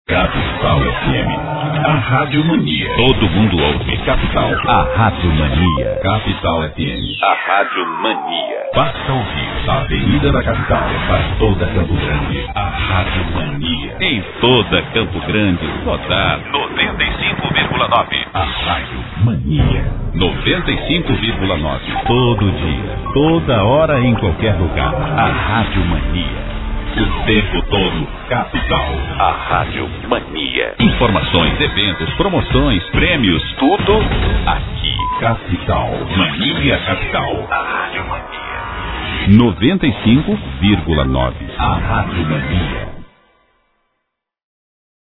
Capital FM, a Rádio Mania. Todo mundo ouve. Capital, a Rádio Mania. Capital FM, a Rádio Mania. Basta ouvir a Avenida da Capital, para toda Campo Grande, a Rádio Mania. Em toda Campo Grande, só dá 95,9. A Rádio Mania. 95,9. Todo dia, toda hora, em qualquer lugar, a Rádio Mania. O tempo todo, Capital, a Rádio Mania. Informações, eventos, promoções, prêmios, tudo aqui. Capital, Mania Capital, a Rádio Mania. 95,9. A Rádio Mania.